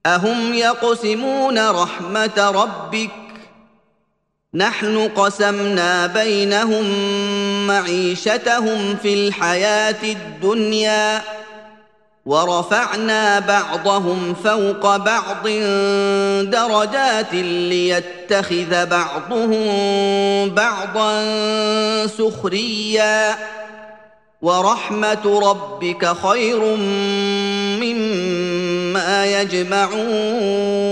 أهم يقسمون رحمة ربك نحن قسمنا بينهم معيشتهم في الحياة الدنيا ورفعنا بعضهم فوق بعض درجات ليتخذ بعضهم بعضا سخريا ورحمة ربك خير مما يجمعون